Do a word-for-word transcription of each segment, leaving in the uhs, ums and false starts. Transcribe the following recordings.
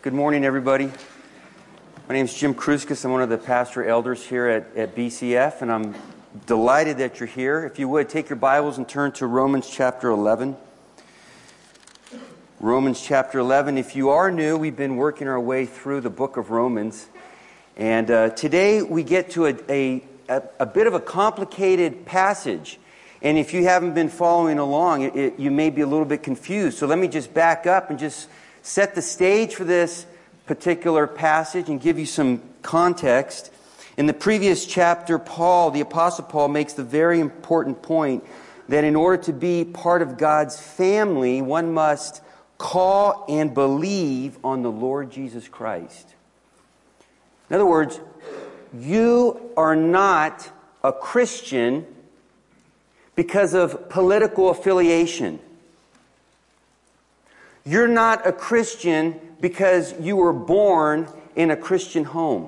Good morning, everybody. My name is Jim Kruskus. I'm one of the pastor elders here at, at B C F, and I'm delighted that you're here. If you would, take your Bibles and turn to Romans chapter eleven. Romans chapter eleven. If you are new, we've been working our way through the book of Romans. And uh, today we get to a, a, a, a bit of a complicated passage. And if you haven't been following along, it, it, you may be a little bit confused. So let me just back up and just set the stage for this particular passage and give you some context. In the previous chapter, Paul, the Apostle Paul, makes the very important point that in order to be part of God's family, one must call and believe on the Lord Jesus Christ. In other words, you are not a Christian because of political affiliation. You're not a Christian because you were born in a Christian home.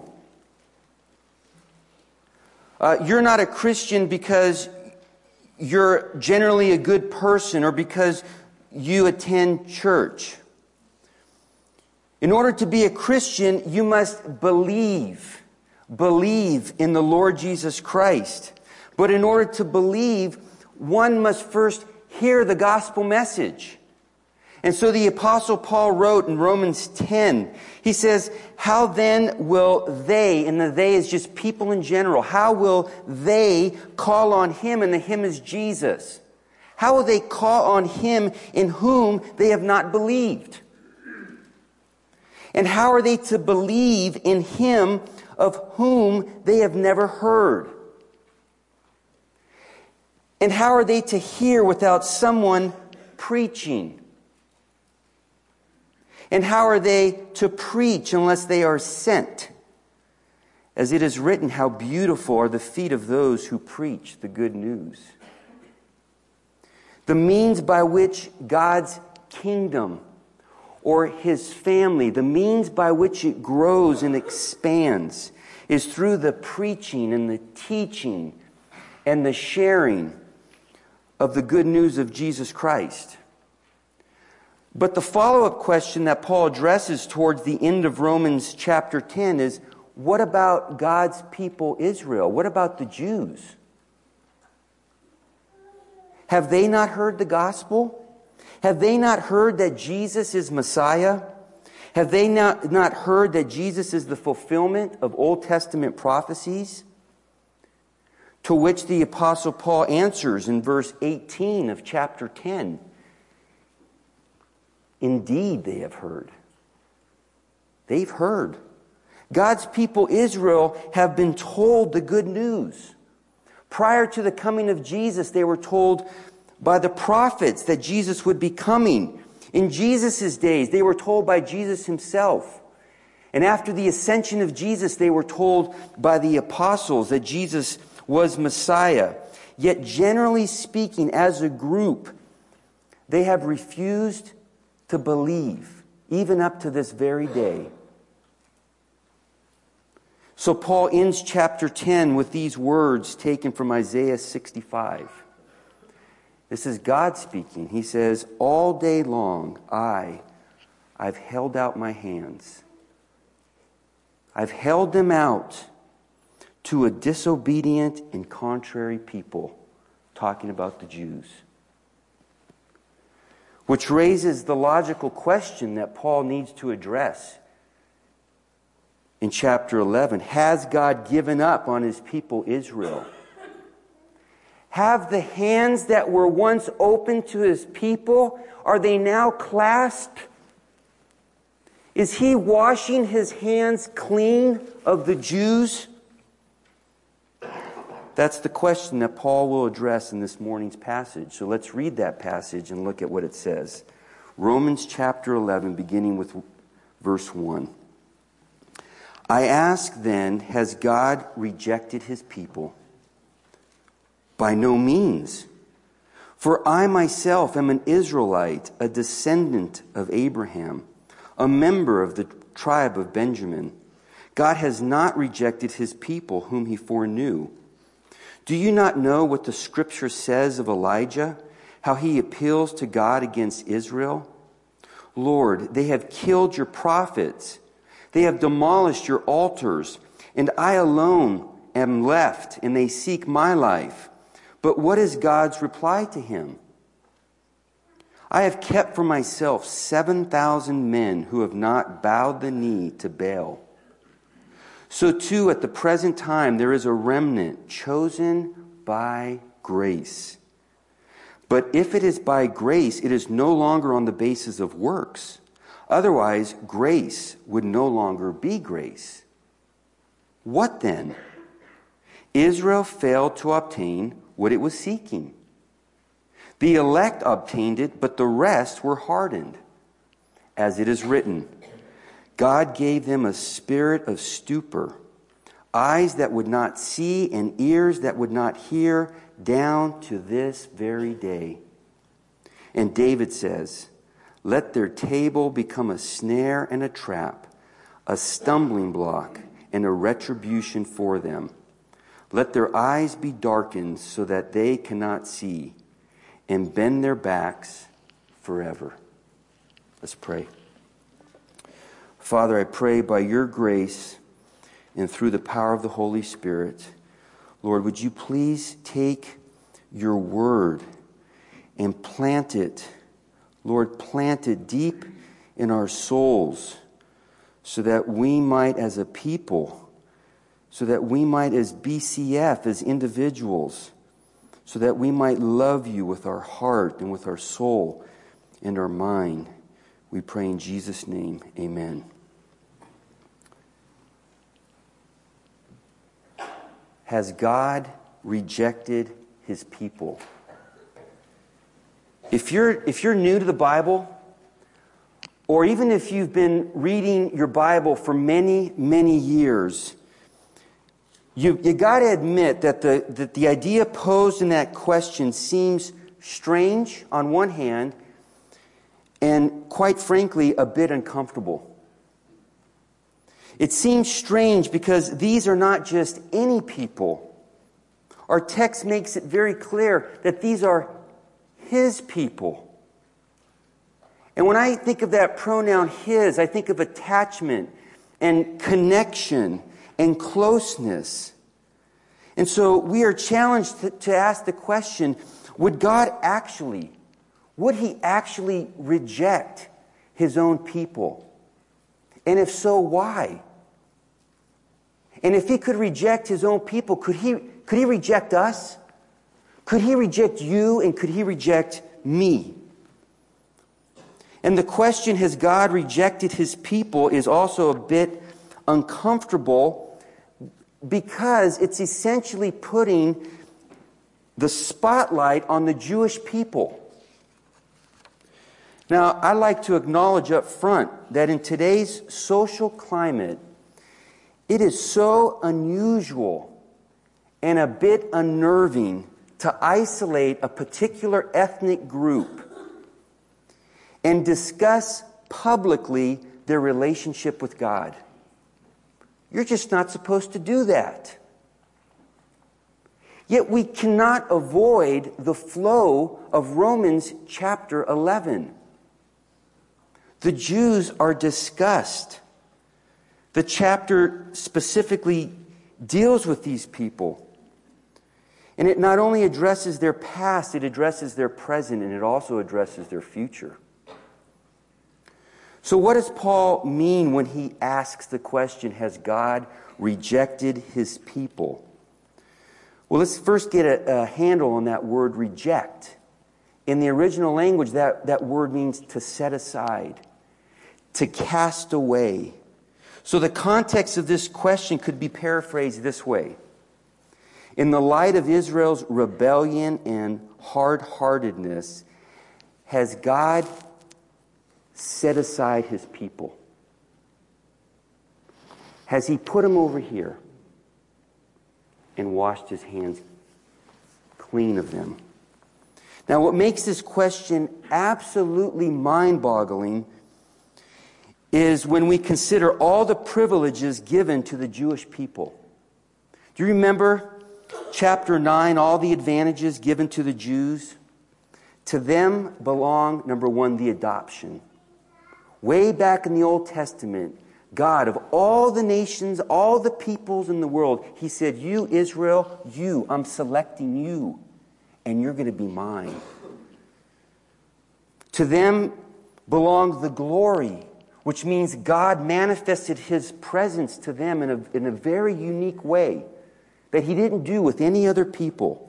Uh, you're not a Christian because you're generally a good person or because you attend church. In order to be a Christian, you must believe. Believe in the Lord Jesus Christ. But in order to believe, one must first hear the gospel message. And so the Apostle Paul wrote in Romans ten, he says, how then will they, and the they is just people in general, how will they call on Him, and the Him is Jesus? How will they call on Him in whom they have not believed? And how are they to believe in Him of whom they have never heard? And how are they to hear without someone preaching? And how are they to preach unless they are sent? As it is written, how beautiful are the feet of those who preach the good news. The means by which God's kingdom or His family, the means by which it grows and expands, is through the preaching and the teaching and the sharing of the good news of Jesus Christ. But the follow-up question that Paul addresses towards the end of Romans chapter ten is, what about God's people Israel? What about the Jews? Have they not heard the gospel? Have they not heard that Jesus is Messiah? Have they not, not heard that Jesus is the fulfillment of Old Testament prophecies? To which the Apostle Paul answers in verse eighteen of chapter ten. Indeed, they have heard. They've heard. God's people, Israel, have been told the good news. Prior to the coming of Jesus, they were told by the prophets that Jesus would be coming. In Jesus' days, they were told by Jesus Himself. And after the ascension of Jesus, they were told by the apostles that Jesus was Messiah. Yet, generally speaking, as a group, they have refused to believe, even up to this very day. So Paul ends chapter ten with these words taken from Isaiah sixty-five. This is God speaking. He says, all day long, I, I've held out my hands. I've held them out to a disobedient and contrary people, talking about the Jews. Which raises the logical question that Paul needs to address in chapter eleven. Has God given up on His people Israel? Have the hands that were once open to His people, are they now clasped? Is He washing His hands clean of the Jews? That's the question that Paul will address in this morning's passage. So let's read that passage and look at what it says. Romans chapter eleven, beginning with verse one. I ask then, has God rejected His people? By no means. For I myself am an Israelite, a descendant of Abraham, a member of the tribe of Benjamin. God has not rejected His people whom He foreknew. Do you not know what the Scripture says of Elijah, how he appeals to God against Israel? Lord, they have killed your prophets. They have demolished your altars, and I alone am left, and they seek my life. But what is God's reply to him? I have kept for myself seven thousand men who have not bowed the knee to Baal. So too, at the present time, there is a remnant chosen by grace. But if it is by grace, it is no longer on the basis of works. Otherwise, grace would no longer be grace. What then? Israel failed to obtain what it was seeking. The elect obtained it, but the rest were hardened. As it is written, God gave them a spirit of stupor, eyes that would not see and ears that would not hear, down to this very day. And David says, let their table become a snare and a trap, a stumbling block and a retribution for them. Let their eyes be darkened so that they cannot see, and bend their backs forever. Let's pray. Father, I pray by your grace and through the power of the Holy Spirit, Lord, would you please take your word and plant it, Lord, plant it deep in our souls so that we might as a people, so that we might as B C F, as individuals, so that we might love you with our heart and with our soul and our mind. We pray in Jesus' name, amen. Has God rejected his people? If you're, if you're new to the Bible, or even if you've been reading your Bible for many, many years, you, you got to admit that the, that the idea posed in that question seems strange on one hand, and quite frankly, a bit uncomfortable. It seems strange because these are not just any people. Our text makes it very clear that these are his people. And when I think of that pronoun his, I think of attachment and connection and closeness. And so we are challenged to, to ask the question, would God actually, would he actually reject his own people? And if so, why? And if he could reject his own people, could he, could he reject us? Could he reject you, and could he reject me? And the question, has God rejected his people, is also a bit uncomfortable because it's essentially putting the spotlight on the Jewish people. Now, I like to acknowledge up front that in today's social climate, it is so unusual and a bit unnerving to isolate a particular ethnic group and discuss publicly their relationship with God. You're just not supposed to do that. Yet we cannot avoid the flow of Romans chapter eleven. The Jews are discussed. The chapter specifically deals with these people. And it not only addresses their past, it addresses their present, and it also addresses their future. So what does Paul mean when he asks the question, has God rejected his people? Well, let's first get a, a handle on that word reject. In the original language, that, that word means to set aside, to cast away. So the context of this question could be paraphrased this way. In the light of Israel's rebellion and hard-heartedness, has God set aside his people? Has he put them over here and washed his hands clean of them? Now, what makes this question absolutely mind-boggling is when we consider all the privileges given to the Jewish people. Do you remember chapter nine, all the advantages given to the Jews? To them belong, number one, the adoption. Way back in the Old Testament, God, of all the nations, all the peoples in the world, He said, you, Israel, you, I'm selecting you, and you're going to be mine. To them belonged the glory, which means God manifested His presence to them in a, in a very unique way that He didn't do with any other people.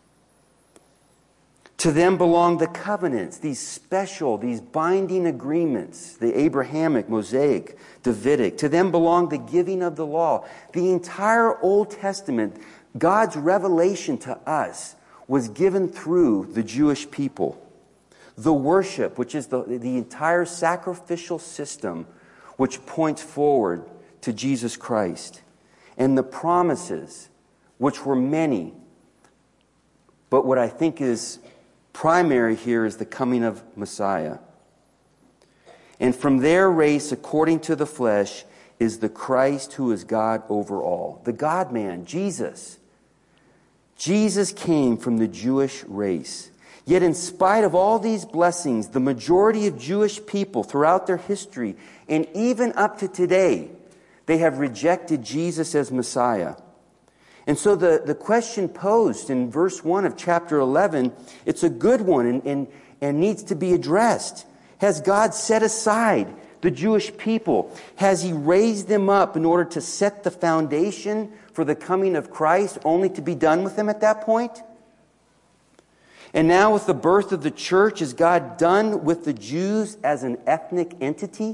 To them belonged the covenants, these special, these binding agreements, the Abrahamic, Mosaic, Davidic. To them belonged the giving of the law. The entire Old Testament, God's revelation to us, was given through the Jewish people. The worship, which is the, the entire sacrificial system, which points forward to Jesus Christ. And the promises, which were many. But what I think is primary here is the coming of Messiah. And from their race, according to the flesh, is the Christ who is God over all. The God-man, Jesus. Jesus came from the Jewish race. Yet in spite of all these blessings, the majority of Jewish people throughout their history, and even up to today, they have rejected Jesus as Messiah. And so the, the question posed in verse one of chapter eleven, it's a good one and, and, and needs to be addressed. Has God set aside the Jewish people? Has He raised them up in order to set the foundation for the coming of Christ, only to be done with them at that point? And now with the birth of the church, is God done with the Jews as an ethnic entity?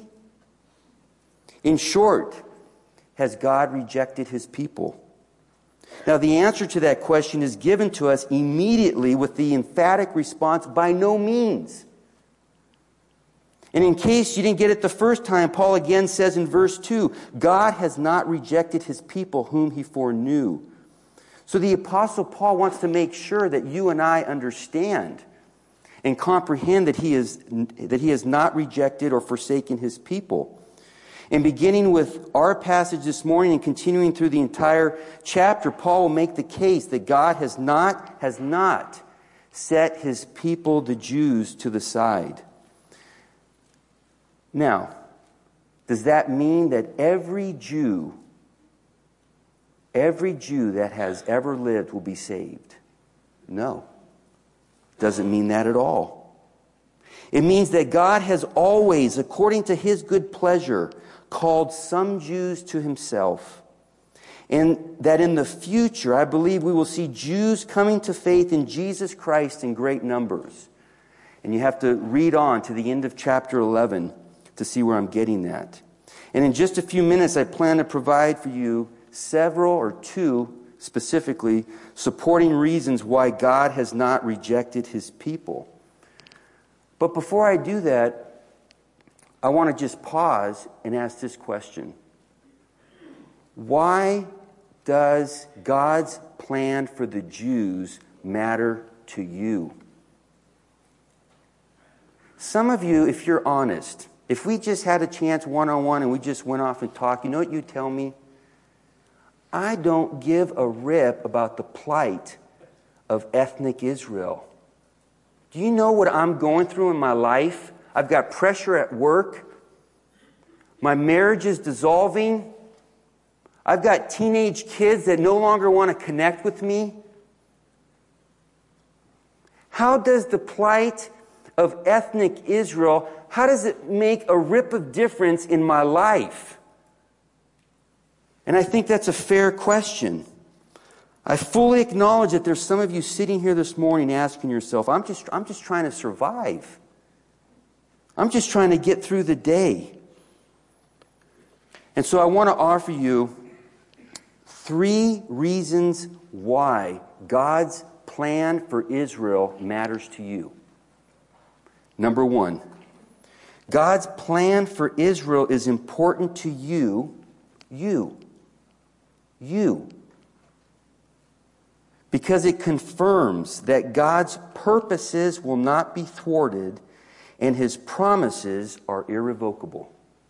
In short, has God rejected His people? Now, the answer to that question is given to us immediately with the emphatic response, by no means. And in case you didn't get it the first time, Paul again says in verse two, God has not rejected His people whom He foreknew. So the Apostle Paul wants to make sure that you and I understand and comprehend that he is that he has not rejected or forsaken His people. And beginning with our passage this morning and continuing through the entire chapter, Paul will make the case that God has not, has not set His people, the Jews, to the side. Now, does that mean that every Jew, every Jew that has ever lived will be saved? No. Doesn't mean that at all. It means that God has always, according to His good pleasure, called some Jews to Himself. And that in the future, I believe we will see Jews coming to faith in Jesus Christ in great numbers. And you have to read on to the end of chapter eleven to see where I'm getting that. And in just a few minutes, I plan to provide for you several or two specifically supporting reasons why God has not rejected His people. But before I do that, I want to just pause and ask this question. Why does God's plan for the Jews matter to you? Some of you, if you're honest, if we just had a chance one-on-one and we just went off and talked, you know what you'd tell me? I don't give a rip about the plight of ethnic Israel. Do you know what I'm going through in my life? I've got pressure at work. My marriage is dissolving. I've got teenage kids that no longer want to connect with me. How does the plight of ethnic Israel, how does it make a rip of difference in my life? And I think that's a fair question. I fully acknowledge that there's some of you sitting here this morning asking yourself, I'm just, I'm just trying to survive. I'm just trying to get through the day. And so I want to offer you three reasons why God's plan for Israel matters to you. Number one, God's plan for Israel is important to you, you, you, because it confirms that God's purposes will not be thwarted and His promises are irrevocable.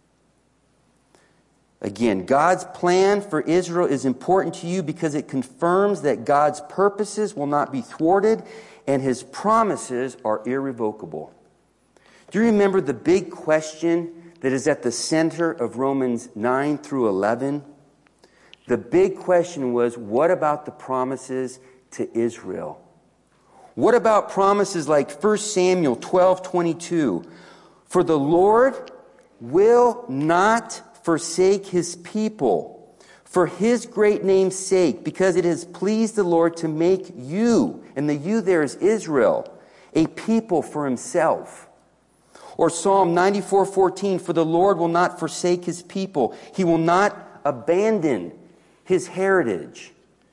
Again, God's plan for Israel is important to you because it confirms that God's purposes will not be thwarted and His promises are irrevocable. Do you remember the big question that is at the center of Romans nine through eleven. The big question was, what about the promises to Israel? What about promises like First Samuel twelve twenty-two? For the Lord will not forsake his people for his great name's sake, because it has pleased the Lord to make you, and the you there is Israel, a people for himself. Or Psalm ninety-four fourteen, for the Lord will not forsake his people. He will not abandon his heritage.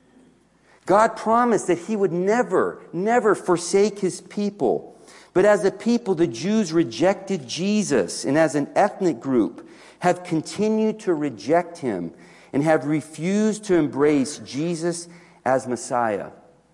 God promised that he would never, never forsake his people. But as a people, the Jews rejected Jesus, and as an ethnic group, have continued to reject him and have refused to embrace Jesus as Messiah.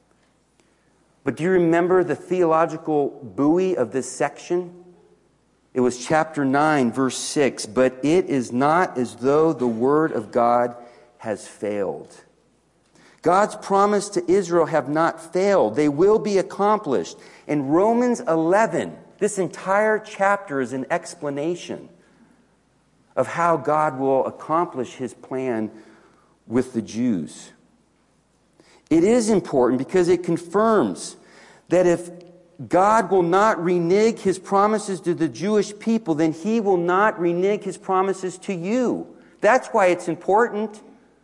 But do you remember the theological buoy of this section? It was chapter nine, verse six. But it is not as though the word of God has failed. God's promise to Israel have not failed. They will be accomplished. And Romans eleven, this entire chapter is an explanation of how God will accomplish his plan with the Jews. It is important because it confirms that if God will not renege his promises to the Jewish people, then he will not renege his promises to you. That's why it's important.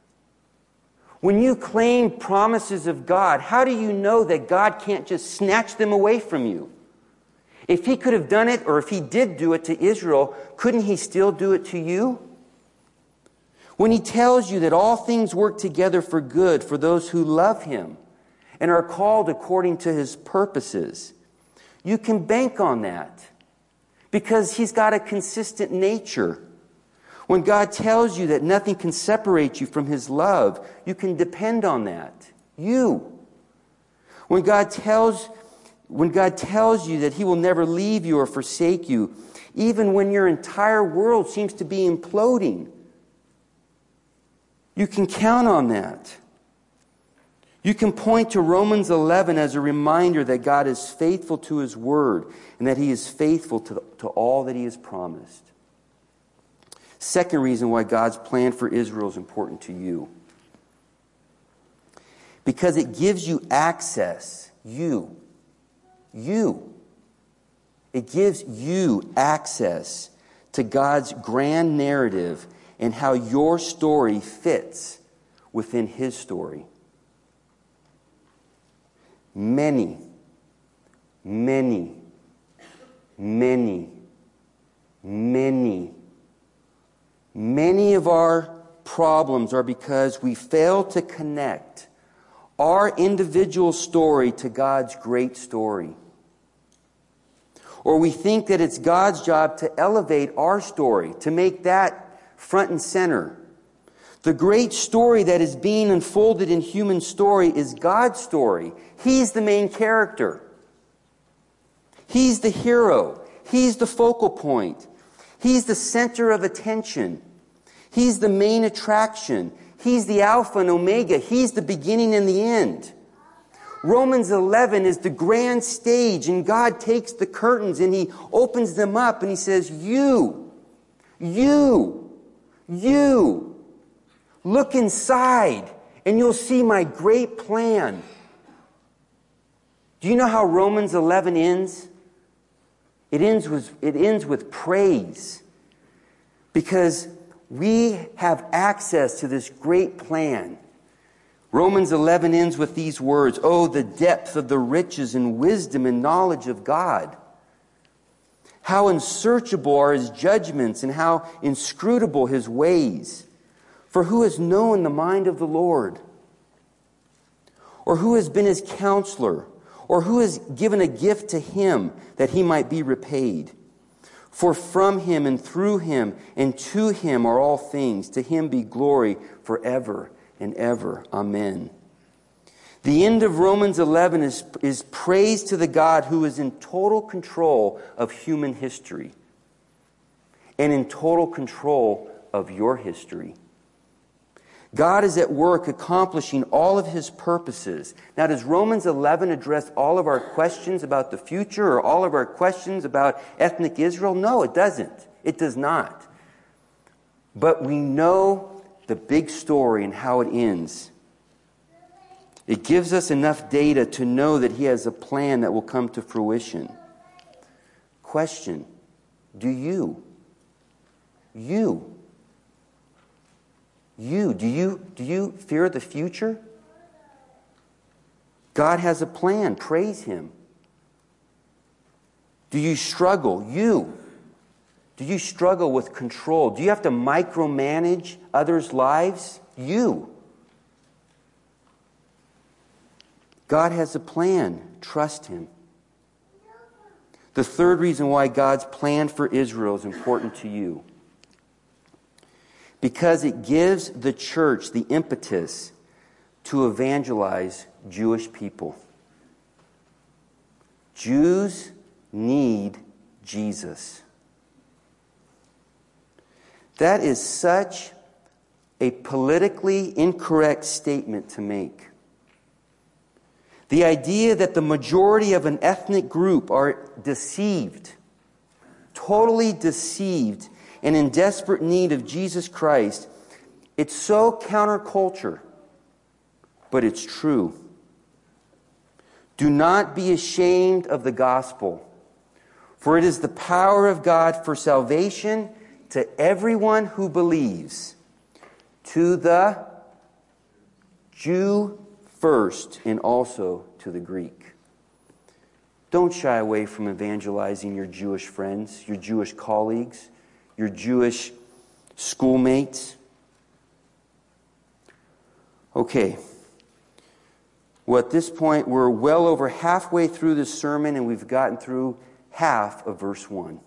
When you claim promises of God, how do you know that God can't just snatch them away from you? If he could have done it, or if he did do it to Israel, couldn't he still do it to you? When he tells you that all things work together for good for those who love him and are called according to his purposes, you can bank on that because he's got a consistent nature. When God tells you that nothing can separate you from his love, you can depend on that. You. When God tells, when God tells you that he will never leave you or forsake you, even when your entire world seems to be imploding, you can count on that. You can point to Romans eleven as a reminder that God is faithful to his word and that he is faithful to, to all that he has promised. Second reason why God's plan for Israel is important to you. Because it gives you access. You. You. It gives you access to God's grand narrative and how your story fits within his story. Many, many, many, many Many of our problems are because we fail to connect our individual story to God's great story. Or we think that it's God's job to elevate our story, to make that front and center. The great story that is being unfolded in human story is God's story. He's the main character. He's the hero. He's the focal point. He's the center of attention. He's the main attraction. He's the Alpha and Omega. He's the beginning and the end. Romans eleven is the grand stage, and God takes the curtains and he opens them up and he says, you, you, you, look inside and you'll see my great plan. Do you know how Romans eleven ends? It ends with, it ends with praise, because we have access to this great plan. Romans eleven ends with these words, "Oh, the depth of the riches and wisdom and knowledge of God. How unsearchable are his judgments and how inscrutable his ways. For who has known the mind of the Lord? Or who has been his counselor? Or who has given a gift to him that he might be repaid? For from him and through him and to him are all things. To him be glory forever and ever. Amen." The end of Romans eleven is, is praise to the God who is in total control of human history and in total control of your history. God is at work accomplishing all of his purposes. Now, does Romans eleven address all of our questions about the future or all of our questions about ethnic Israel? No, it doesn't. It does not. But we know the big story and how it ends. It gives us enough data to know that He has a plan that will come to fruition. Question, do you? You? You, do you, do you fear the future? God has a plan. Praise Him. Do you struggle? You. Do you struggle with control? Do you have to micromanage others' lives? You. God has a plan. Trust Him. The third reason why God's plan for Israel is important to you. Because it gives the church the impetus to evangelize Jewish people. Jews need Jesus. That is such a politically incorrect statement to make. The idea that the majority of an ethnic group are deceived, totally deceived, and in desperate need of Jesus Christ, it's so counterculture, but it's true. Do not be ashamed of the gospel, for it is the power of God for salvation to everyone who believes, to the Jew first and also to the Greek. Don't shy away from evangelizing your Jewish friends, your Jewish colleagues, your Jewish schoolmates. Okay. Well, at this point, we're well over halfway through this sermon, and we've gotten through half of verse one.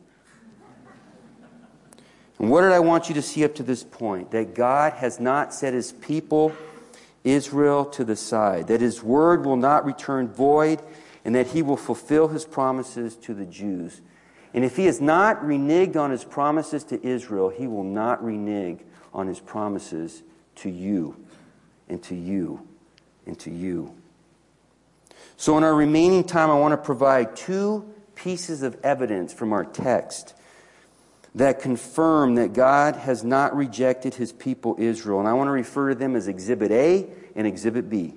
And what did I want you to see up to this point? That God has not set His people, Israel, to the side. That His word will not return void, and that He will fulfill His promises to the Jews. And if He has not reneged on His promises to Israel, He will not renege on His promises to you, and to you, and to you. So in our remaining time, I want to provide two pieces of evidence from our text that confirm that God has not rejected His people Israel. And I want to refer to them as Exhibit A and Exhibit B.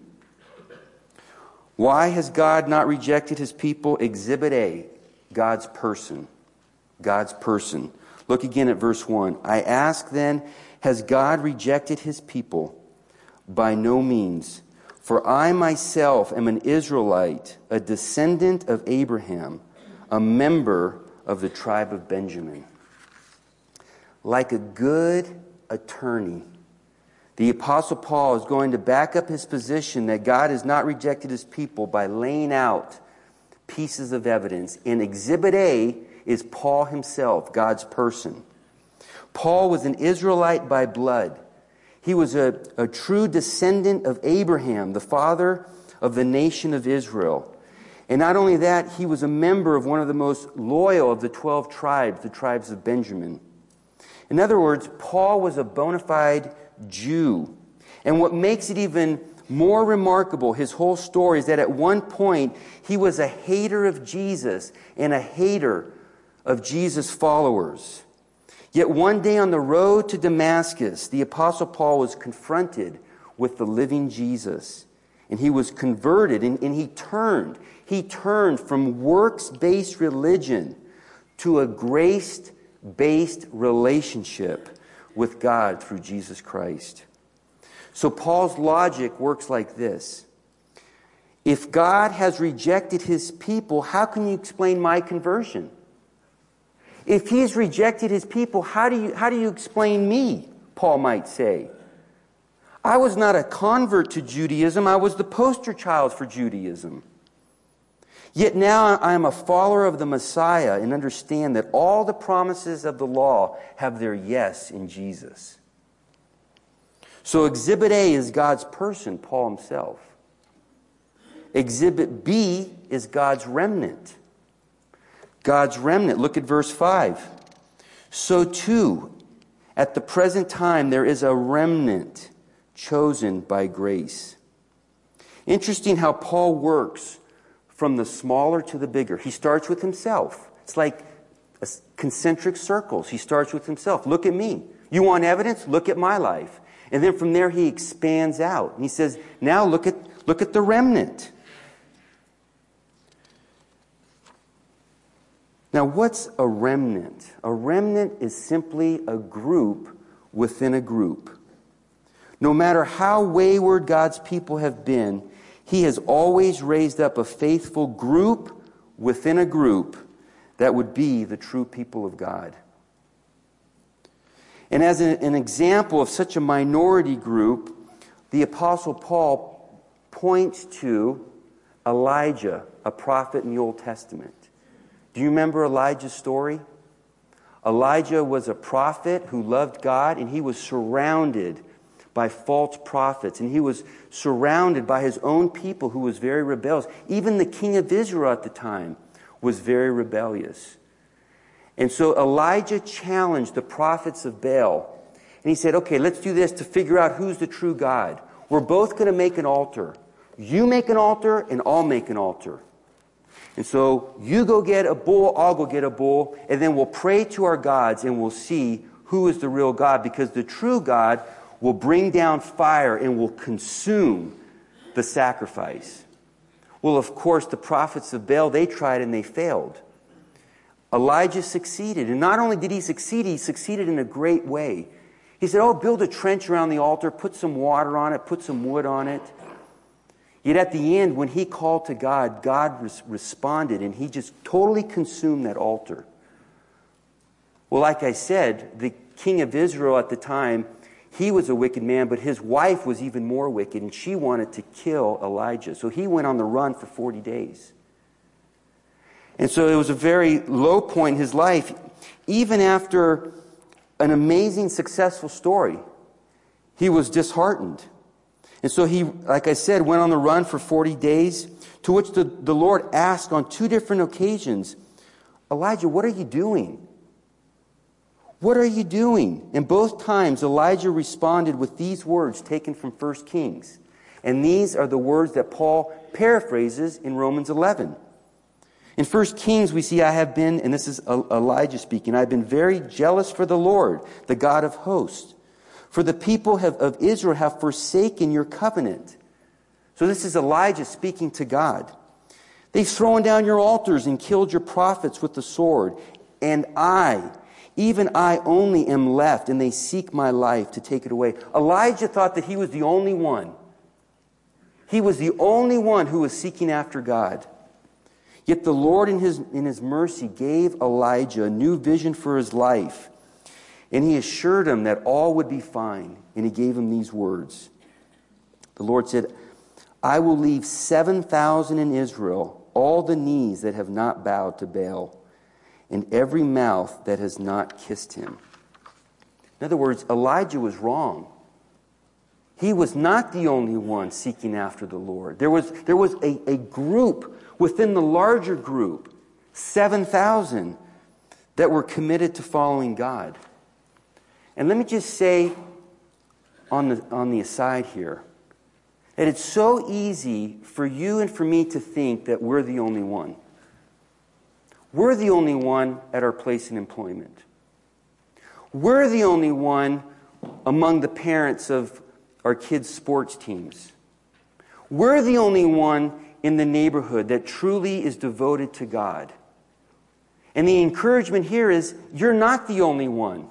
Why has God not rejected His people? Exhibit A, God's person. God's person. Look again at verse one. I ask then, has God rejected His people? By no means. For I myself am an Israelite, a descendant of Abraham, a member of the tribe of Benjamin. Like a good attorney, the Apostle Paul is going to back up his position that God has not rejected His people by laying out pieces of evidence. And Exhibit A is Paul himself, God's person. Paul was an Israelite by blood. He was a, a true descendant of Abraham, the father of the nation of Israel. And not only that, he was a member of one of the most loyal of the twelve tribes, the tribes of Benjamin. In other words, Paul was a bona fide Jew. And what makes it even more remarkable, his whole story, is that at one point he was a hater of Jesus and a hater of Jesus' followers. Yet one day on the road to Damascus, the Apostle Paul was confronted with the living Jesus. And he was converted, and, and he turned. He turned from works-based religion to a grace-based relationship with God through Jesus Christ. So Paul's logic works like this. If God has rejected His people, how can you explain my conversion? If He's rejected His people, how do you, how do you explain me, Paul might say? I was not a convert to Judaism. I was the poster child for Judaism. Yet now I am a follower of the Messiah and understand that all the promises of the law have their yes in Jesus. So Exhibit A is God's person, Paul himself. Exhibit B is God's remnant. God's remnant. Look at verse five. So too, at the present time, there is a remnant chosen by grace. Interesting how Paul works from the smaller to the bigger. He starts with himself. It's like concentric circles. He starts with himself. Look at me. You want evidence? Look at my life. And then from there he expands out. And he says, now look at, look at the remnant. Now, what's a remnant? A remnant is simply a group within a group. No matter how wayward God's people have been, He has always raised up a faithful group within a group that would be the true people of God. And as an, an example of such a minority group, the Apostle Paul points to Elijah, a prophet in the Old Testament. Do you remember Elijah's story? Elijah was a prophet who loved God, and he was surrounded by false prophets, and he was surrounded by his own people who was very rebellious. Even the king of Israel at the time was very rebellious. And so Elijah challenged the prophets of Baal, and he said, okay, let's do this to figure out who's the true God. We're both going to make an altar. You make an altar, and I'll make an altar. And so you go get a bull, I'll go get a bull, and then we'll pray to our gods and we'll see who is the real God, because the true God will bring down fire and will consume the sacrifice. Well, of course, the prophets of Baal, they tried and they failed. Elijah succeeded. And not only did he succeed, he succeeded in a great way. He said, oh, build a trench around the altar, put some water on it, put some wood on it. Yet at the end, when he called to God, God res- responded, and he just totally consumed that altar. Well, like I said, the king of Israel at the time, he was a wicked man, but his wife was even more wicked, and she wanted to kill Elijah. So he went on the run for forty days. And so it was a very low point in his life. Even after an amazing, successful story, he was disheartened. And so he, like I said, went on the run for forty days, to which the, the Lord asked on two different occasions, Elijah, what are you doing? What are you doing? And both times Elijah responded with these words taken from First Kings. And these are the words that Paul paraphrases in Romans eleven. In First Kings we see, I have been, and this is Elijah speaking, I've been very jealous for the Lord, the God of hosts. For the people have, of Israel have forsaken your covenant. So this is Elijah speaking to God. They've thrown down your altars and killed your prophets with the sword. And I, even I only am left, and they seek my life to take it away. Elijah thought that he was the only one. He was the only one who was seeking after God. Yet the Lord in his, in his mercy gave Elijah a new vision for his life. And he assured him that all would be fine. And he gave him these words. The Lord said, I will leave seven thousand in Israel, all the knees that have not bowed to Baal, and every mouth that has not kissed him. In other words, Elijah was wrong. He was not the only one seeking after the Lord. There was, there was a, a group within the larger group, seven thousand, that were committed to following God. And let me just say on the, on the aside here, that it's so easy for you and for me to think that we're the only one. We're the only one at our place in employment. We're the only one among the parents of our kids' sports teams. We're the only one in the neighborhood that truly is devoted to God. And the encouragement here is, you're not the only one.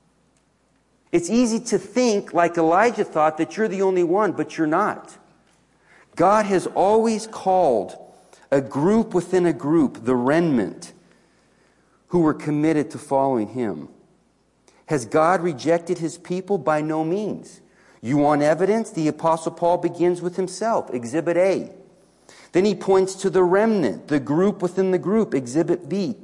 It's easy to think, like Elijah thought, that you're the only one, but you're not. God has always called a group within a group, the remnant, who were committed to following Him. Has God rejected His people? By no means. You want evidence? The Apostle Paul begins with himself, Exhibit A. Then he points to the remnant, the group within the group, Exhibit B.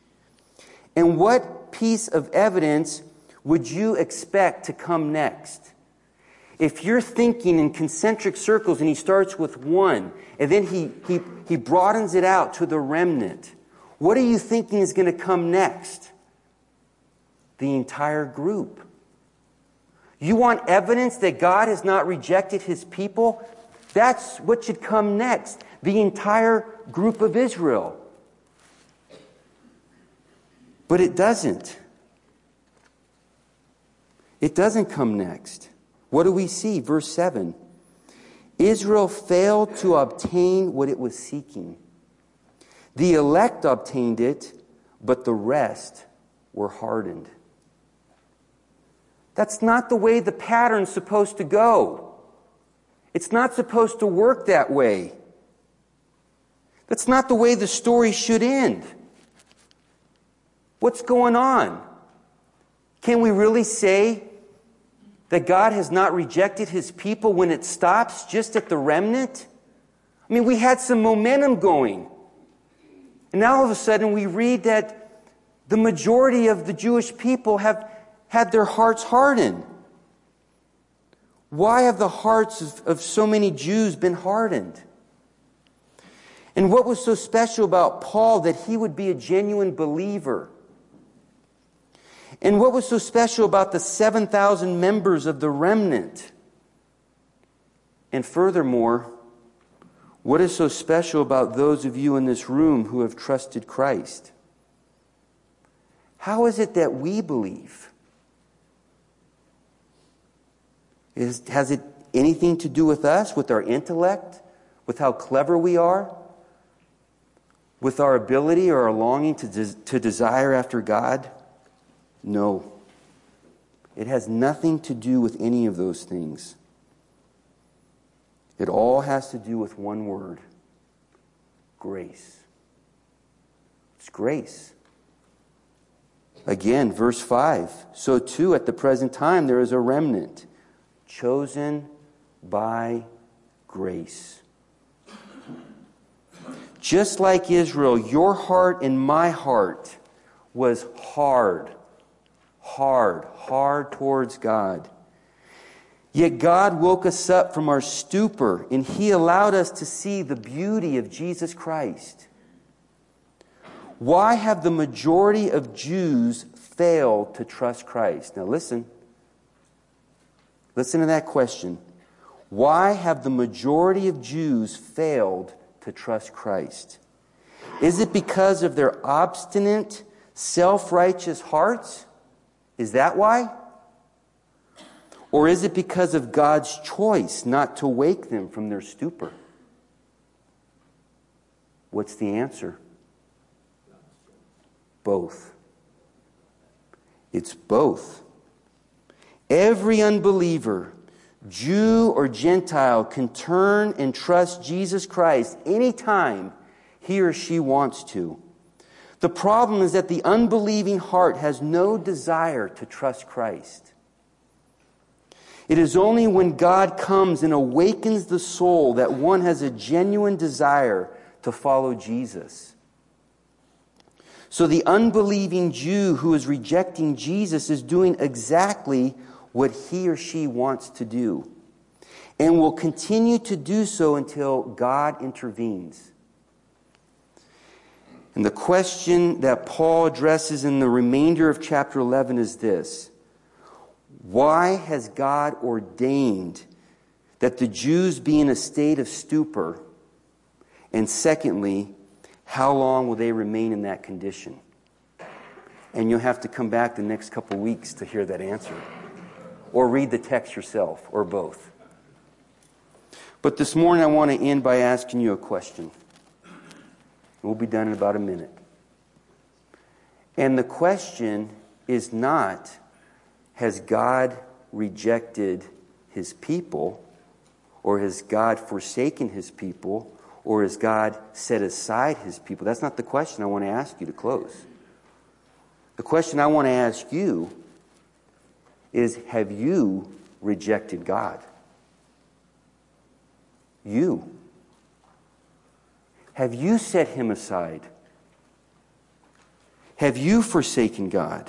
And what piece of evidence would you expect to come next? If you're thinking in concentric circles and he starts with one, and then he, he, he broadens it out to the remnant, what are you thinking is going to come next? The entire group. You want evidence that God has not rejected His people? That's what should come next. The entire group of Israel. But it doesn't. It doesn't come next. What do we see? Verse seven. Israel failed to obtain what it was seeking. The elect obtained it, but the rest were hardened. That's not the way the pattern's supposed to go. It's not supposed to work that way. That's not the way the story should end. What's going on? Can we really say that God has not rejected His people when it stops just at the remnant? I mean, we had some momentum going. And now all of a sudden we read that the majority of the Jewish people have had their hearts hardened. Why have the hearts of, of so many Jews been hardened? And what was so special about Paul that he would be a genuine believer? And what was so special about the seven thousand members of the remnant? And furthermore, what is so special about those of you in this room who have trusted Christ? How is it that we believe? Is, has it anything to do with us, with our intellect, with how clever we are, with our ability or our longing to, des- to desire after God? No. It has nothing to do with any of those things. It all has to do with one word: grace. It's grace. Again, verse five. So too, at the present time, there is a remnant chosen by grace. Just like Israel, your heart and my heart was hard. Hard, hard towards God. Yet God woke us up from our stupor, and He allowed us to see the beauty of Jesus Christ. Why have the majority of Jews failed to trust Christ? Now listen. Listen to that question. Why have the majority of Jews failed to trust Christ? Is it because of their obstinate, self-righteous hearts? Is that why? Or is it because of God's choice not to wake them from their stupor? What's the answer? Both. It's both. Every unbeliever, Jew or Gentile, can turn and trust Jesus Christ anytime he or she wants to. The problem is that the unbelieving heart has no desire to trust Christ. It is only when God comes and awakens the soul that one has a genuine desire to follow Jesus. So the unbelieving Jew who is rejecting Jesus is doing exactly what he or she wants to do, and will continue to do so until God intervenes. And the question that Paul addresses in the remainder of chapter eleven is this: why has God ordained that the Jews be in a state of stupor? And secondly, how long will they remain in that condition? And you'll have to come back the next couple weeks to hear that answer. Or read the text yourself, or both. But this morning I want to end by asking you a question. We'll be done in about a minute. And the question is not, has God rejected His people? Or has God forsaken His people? Or has God set aside His people? That's not the question I want to ask you to close. The question I want to ask you is, have you rejected God? You. Have you set Him aside? Have you forsaken God?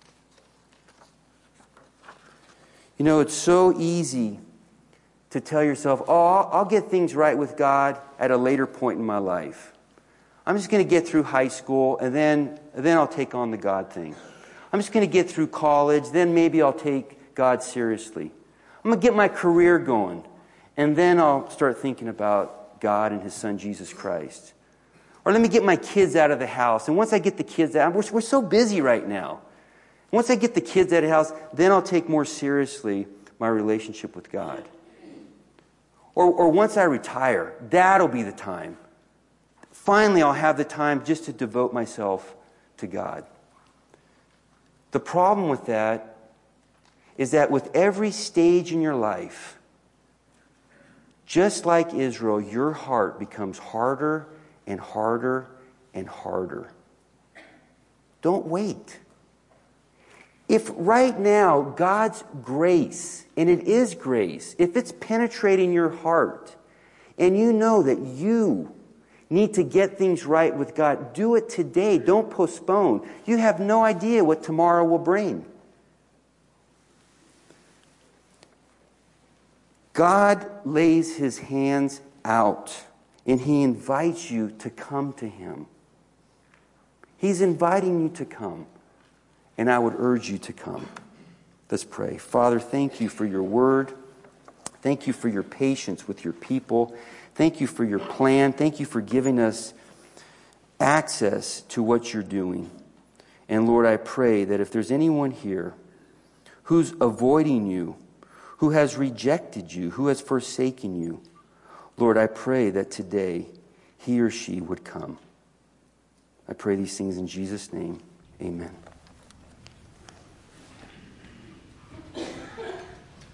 You know, it's so easy to tell yourself, oh, I'll, I'll get things right with God at a later point in my life. I'm just going to get through high school, and then, and then I'll take on the God thing. I'm just going to get through college, then maybe I'll take God seriously. I'm going to get my career going, and then I'll start thinking about God and His Son, Jesus Christ. Or let me get my kids out of the house. And once I get the kids out, we're, we're so busy right now. Once I get the kids out of the house, then I'll take more seriously my relationship with God. Or, or once I retire, that'll be the time. Finally, I'll have the time just to devote myself to God. The problem with that is that with every stage in your life, just like Israel, your heart becomes harder and harder and harder. Don't wait. If right now God's grace, and it is grace, if it's penetrating your heart, and you know that you need to get things right with God, do it today. Don't postpone. You have no idea what tomorrow will bring. God lays His hands out, and He invites you to come to Him. He's inviting you to come, and I would urge you to come. Let's pray. Father, thank you for your word. Thank you for your patience with your people. Thank you for your plan. Thank you for giving us access to what you're doing. And Lord, I pray that if there's anyone here who's avoiding you, who has rejected you, who has forsaken you, Lord, I pray that today he or she would come. I pray these things in Jesus' name. Amen.